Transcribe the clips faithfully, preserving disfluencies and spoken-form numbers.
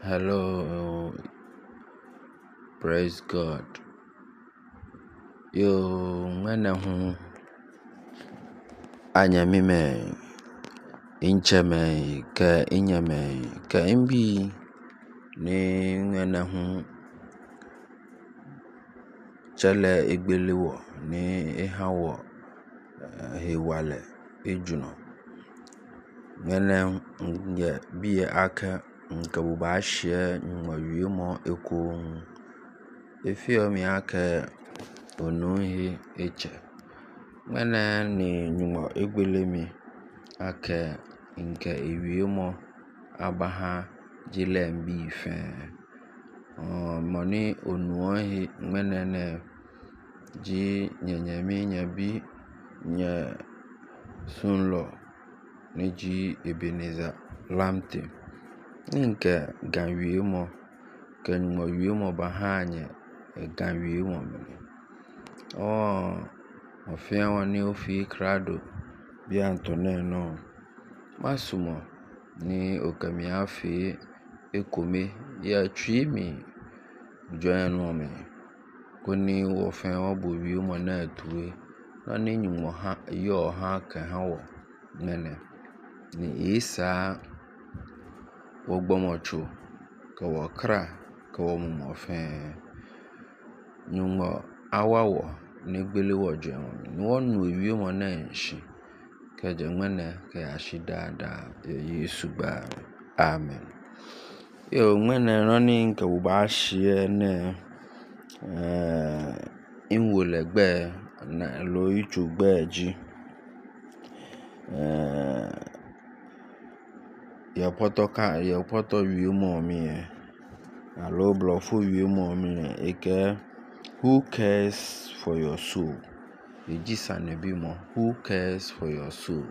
Hello, praise God. Yo, ngana hu anya mime inche me ka inya me ka imbi ni ngana hu chale igbelewo ni ihawo hewale ejuno ngana nge biye aka nka buba hye nwawie mo eko efio mi aka onuhi eche ngana ni nyumo egbelemi aka nka ewie mo abaha jilembi fe o moni onuhi ngana ne ji nyenyemi nyabi nya sunlo ni ji Ebeneza lamte nka ganwie mo ka nyumo wie mo bahanye ganwie mo mene oh ofia wani ofi krado bi antone no masumo ni okami afi ekome ya twimi join no me koni wo fa obo wie mo na atue na ni nyumo ha yo ha ka ha wo nene ni isa wo gbomocho ka wo kra ka wo mo fe nyumo awawo ni gbelewo join ni wonu wie mo na nshi ka jengmene ka yashi dada Yesu gba amen. Yo ngmene running ka buba hye ne eh inwole gbe na lo ichu gbe ji eh ya poto ka ya poto wie mo mi alo blofo wie mo mi eke who cares for your soul ejisa ne bi mo who cares for your soul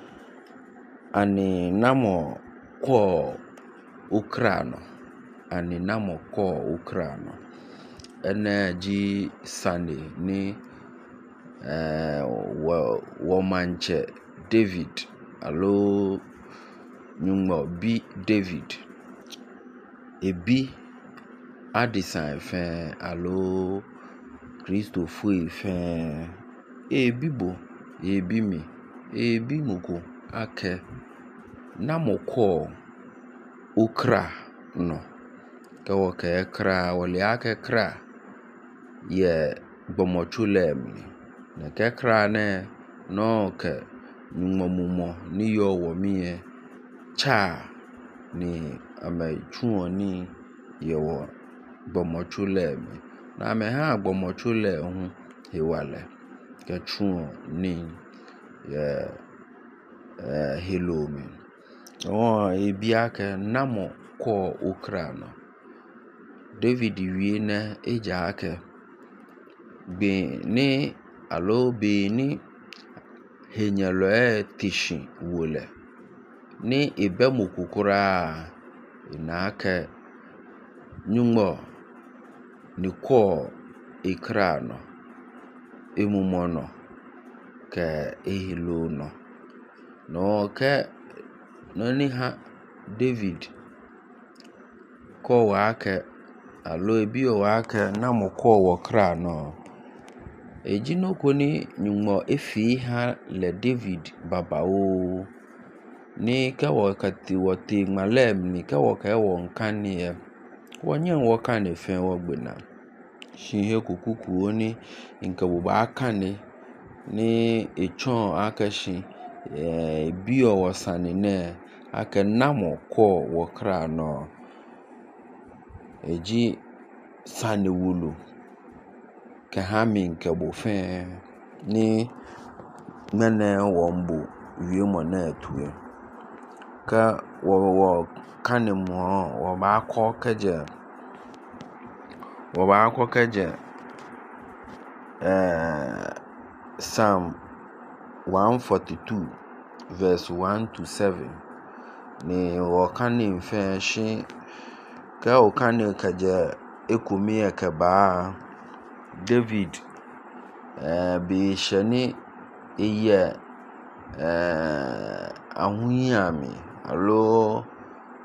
ani namo ko ukrano ani namo ko ukrano ene ji sane ni eh wo wo manche David alo nyumo bi David ebi Addison fe alo Christopher fe ebi bo ebi mi ebi muko ake namoko ukra no ka wo ka kra wole ake kra ye gbomochule mi na ke kra ne no ke nyumomumo ni yo wo mi cha ni amechuo ni ye wo gbomochule mi na me ha gbomochule hu hewale ke chuo ni ye eh hello mi oh ebi aka namo ko ukrano David wie na eja aka be ni alo be ni henyalo e tishin wole ni ebe mokukura ina aka nyumo ni ko ikrano emumono ke ehilo no no ke no ni ha David ko wake alo ebi o wake na mo ko wo kra no ejino koni nyumo efi ha le David baba o ni ka wo kati wo ti malem ni ka wo ka wo nkan ni e wonye wo kan efe wo gbena shihe kukuku oni nka wo ba kan ni ni echon akashi eh bi o wasane ne aka namo ko wo kra no eji sane wulu ka hamin ka bo fe ni mene wombo wie mo na atue ka wo wo kanemo wo ba ko keje wo ba ko keje eh Psalm one forty-two verse one to seven ni wo kanin fe shi ka o kanin kaje ekumi ekeba David eh bi shani eye eh ahunyami alo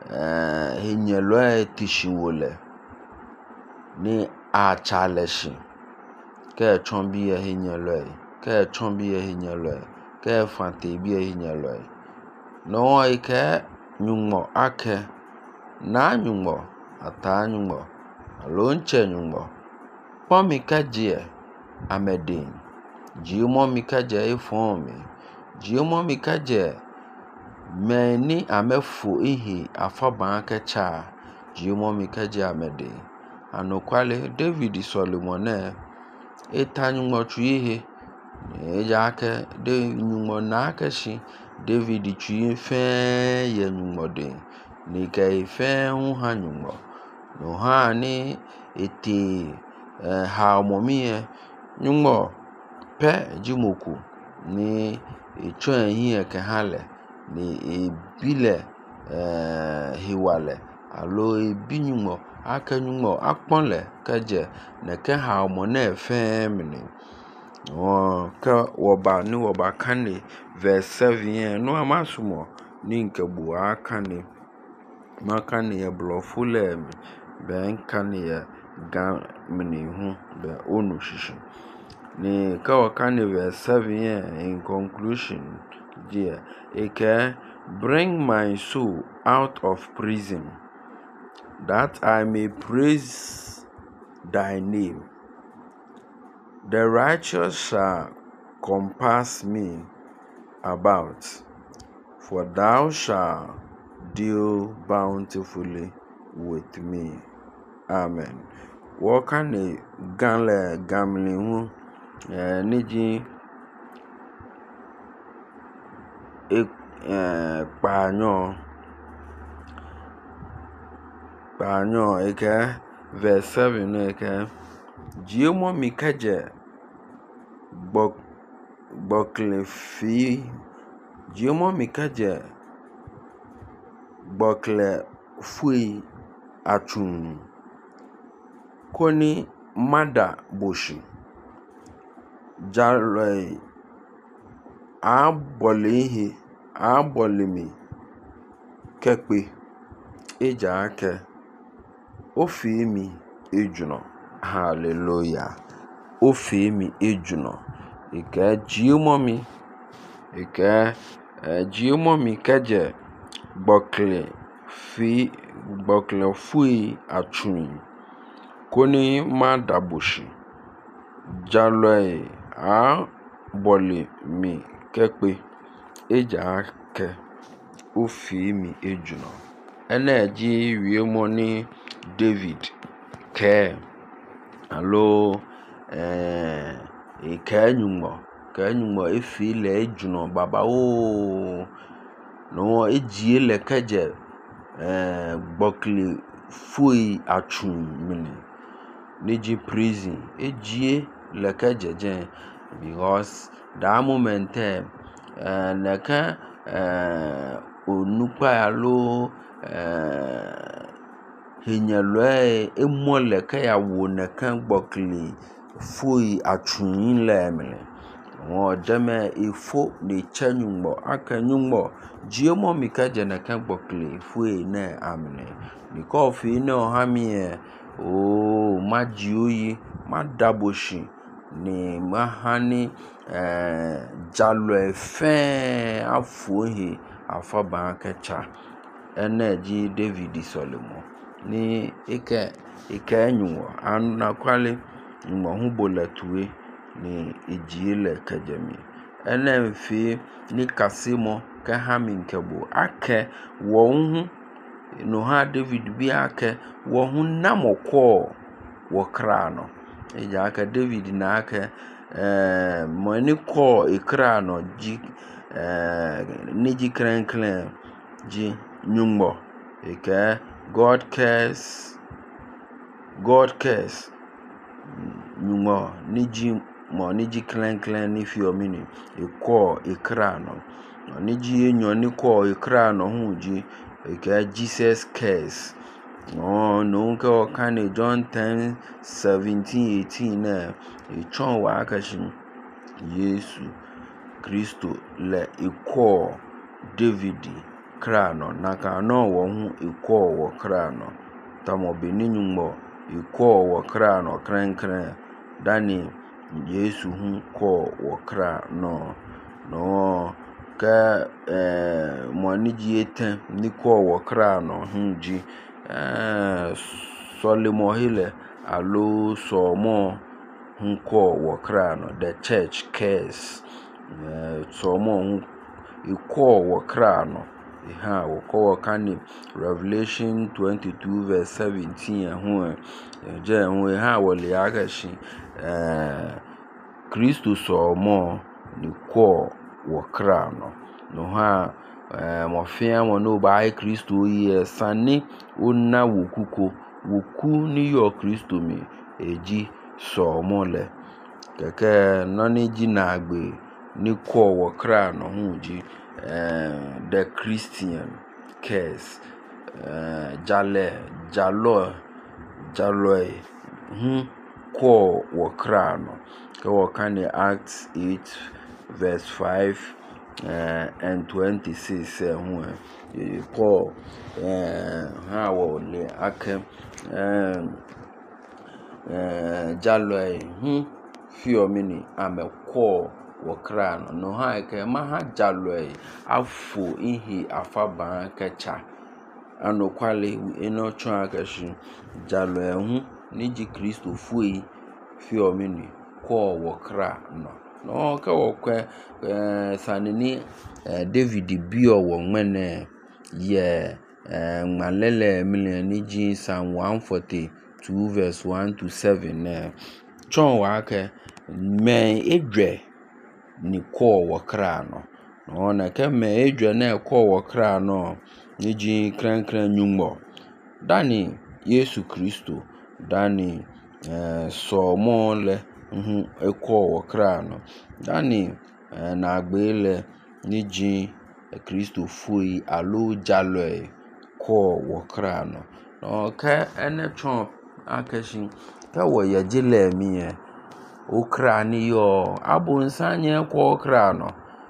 eh hinyelo tishiwole ni achaleshi ke chombi e hinyelo ke chombi e hinyelo ke fante bi e hinyelo no ike nyumo ake na nyumo ata nyumo alonche nyumo pomi kaje amedin jimo mi kaje ifomi jimo mi kaje meni amefu ihi afaba kecha jimo mi kaje amedin anokwale David Solomon etanyumo chuihe ejake de nyumo na akashi David chuihe fe ye nyumo de ni kai fe hu hanyumo no ha ni eti eh, ha momie nyumo pe jimoku ni etwa hi ke hale ni ebile eh hiwale alo ebinyumo akanyumo akponle kaje na ke ha mo na femini o ka woba ni woba kane verse seven no amasumo ni nkebu akane makane ye blofule ben kane ye ga mini hu be onu shishu ni ka wakane verse seven in conclusion dear it can bring my soul out of prison that I may praise thy name. The righteous shall compass me about, for thou shalt deal bountifully with me. Amen. Wakane ganle gamli hu eh, niji e eh, panyo panyo eke verse seven eke jimo mikaje bok bokle fi jimo mikaje bokle fui atun koni mada boshi jaloi abolihi abolimi kekpe eja ake ofimi ejuno hallelujah ofimi ejuno ike jimo mi ike jimo mi kaje bokle fi bokle fui atun koni mada boshi jaloi a boli mi kekpe eja ake ofimi ejuno energy wiemo ni David ke alo eh ikanyumo kanyumo efile ejuno baba o no ejie le kaje eh bokli fui atun mini niji prison ejie le kaje je because that moment eh naka eh onupa alo eh hinyalwe emole ka ya wo naka bokli fui atun le mini o deme ifo ne chanyumo akanyumo jiemo mikaje naka bokli fui na amne because ine ohamie o majioyi madaboshi ni mahani eh jalo efe afuhi afaba kecha energy David Solomon ni ike ike enyo anakwale mo hubola tuwe ni ejile kajemi enemfi ni kasimo ka hamin kebo ake wo hu no ha David bi ake wo hu namoko wo krano eja aka David na aka eh mo ni ko ikrano ji eh ni ji kran kran ji nyumbo eke God cares God cares nyumbo ni ji mo ni ji kran kran ni fi omini eko ikrano ni ji enyo ni ko ikrano hu ji eke Jesus cares no no ka kan John ten seventeen eighteen na e chon wa akashin Yesu Kristo le iko David kra no na ka no wo hu iko wo kra no tamo beni nyumo iko wo kra no kran kran dani Yesu hu ko wo kra no no ka eh mo ni ji eten ni ko wo kra no hu ji eh solimo hele alo so mo hu ko wo kra no the church cares eh so mo hu iko wo kra no ha wo ko kan Revelation twenty-two verse seventeen hu je hu ha wo le agashi eh Kristo so mo ni ko wo kra no no ha eh mo fia mo no ba Kristo yi sane onna wokuko woku ni yo Kristo mi eji so mo le keke no ni ji na agbe ni ko wo kra no hu ji eh the Christian cares eh jale jalo jalo hu ko wo kra no ke wo kan Acts eight verse five uh, and twenty-six uh, hu eh Paul eh ha wo le ake eh eh jalo hu fio mini amekọ wo kra no no ha ke ma ha jalo afo ihi afaba kecha ano kwale eno twa akashi jalo hu ni ji Kristo fuyi fio mini ko wo kra no no ka wo kwa eh sanini eh David bio wo nwene ye eh malele milani ji Psalm one forty-two verse one to seven eh chon wa ke me edwe ni ko wo kra no no na ke me edwe na ko wo kra no ni ji kran kran nyumbo dani Yesu Kristo dani eh so mo le hu eko wo kra no dani eh, na agbele ni ji Kristo fui alo jalo ko wo kra no no ka ene chon akashi ka wo ye jile mi e o kra ni yo abunsanye ko kra no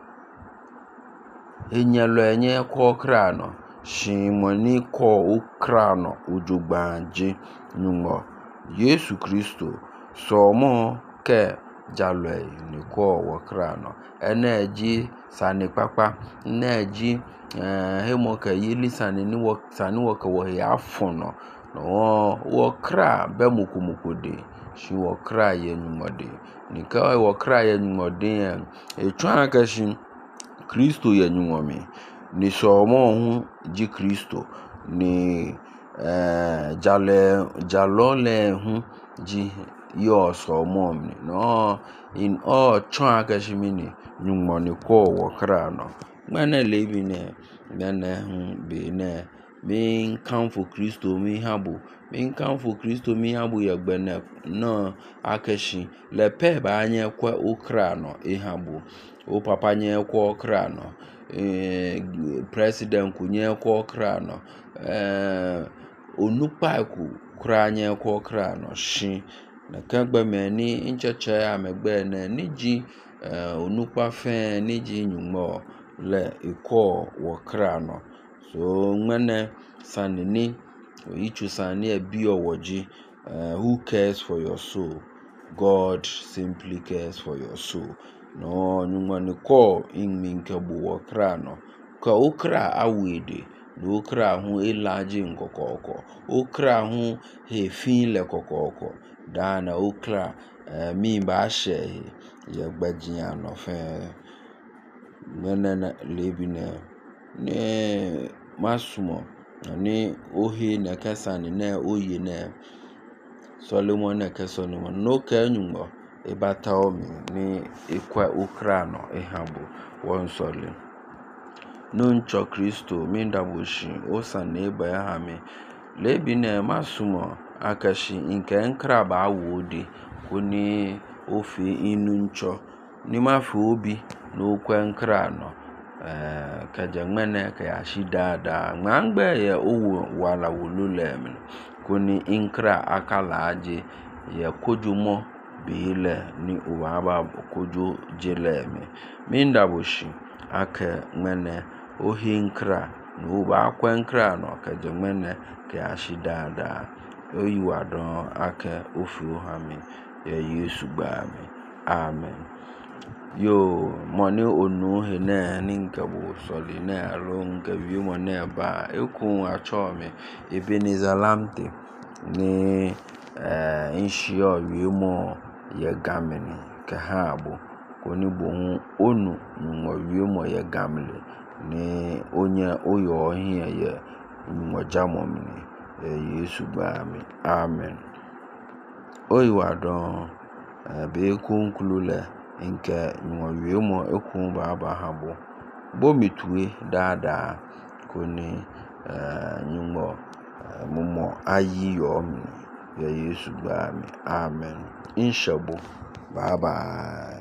enyelo enye ko kra no shimoni ko o kra no ojogbanje numo Yesu Kristo so mo ke jalo ni ko wo kra no ene ji sani papa na ji eh hemo ka yili sani ni wo sani wo ka wo ya fono no wo kra be mukumukude shi wo kra ye nyumode ni ka wo kra ye nyumode e twa ka shi Kristo ye nyumomi ni so mo hu ji Kristo ni eh jale jalole hu ji yo so mo mi no in all twa ka shi mini nyumoni ko wo kra no mana lebi ne nana hu be ne min kanfo Kristo mi habu min kanfo Kristo mi habu ya gbene no akashi le pe ba anye kwa okra no e habu o papa nye kwa okra no eh president kunye kwa okra no eh onupa ku kra nye kwa okra no shi na kagba meni ncheche amegbe na niji eh onupa fe niji nyumo le iko wo kra no so ngene sanini ichu sani ebi owoji uh, who cares for your soul? God simply cares for your soul. No nyumani ko inmi nkebu wo kra no ka okra awede no okra hu elaji nkokoko okra hu hefin le kokoko dana okra uh, mi ba she ye gbajia no fe menena lebine ne masumo ni ohi na kasani na oyi na Solomon na Solomon no ka nyumbo e batawo mi ni ekwa okra no e habo won sole no ncho Kristo mi ndaboshi osa na eba ya ha mi lebi na masumo akashi nke nkra ba awodi kuni ofe inu ncho ni mafi obi no kwa nkra no eh kaja ngmene ka ya shidada ngangbe ye owo wala wolule mi kuni inkra akala aje ye kojumo bile ni uwaba koju jele mi minda boshi aka ngmene ohi nkra no ba kwankra no kajemene ke ashidada oyiwadon ake ofu hami ya Yesu gbami amen yo moni onu he na ninkabo soli na alo nkawi mo na ba ekun achome Ebenezer Lamte ni eh inshio wi mo ye gamini ke habo koni bo onu nwo wi mo ye gamle ni onye oyo hia ye nwo jamomni Yesu gbami amen oyiwadon be kunkulule nke nwo wi mo ekun baba habo bo mitue dada koni eh nyumo mumo ayi yo ya Yesu gbami amen inshabo bye bye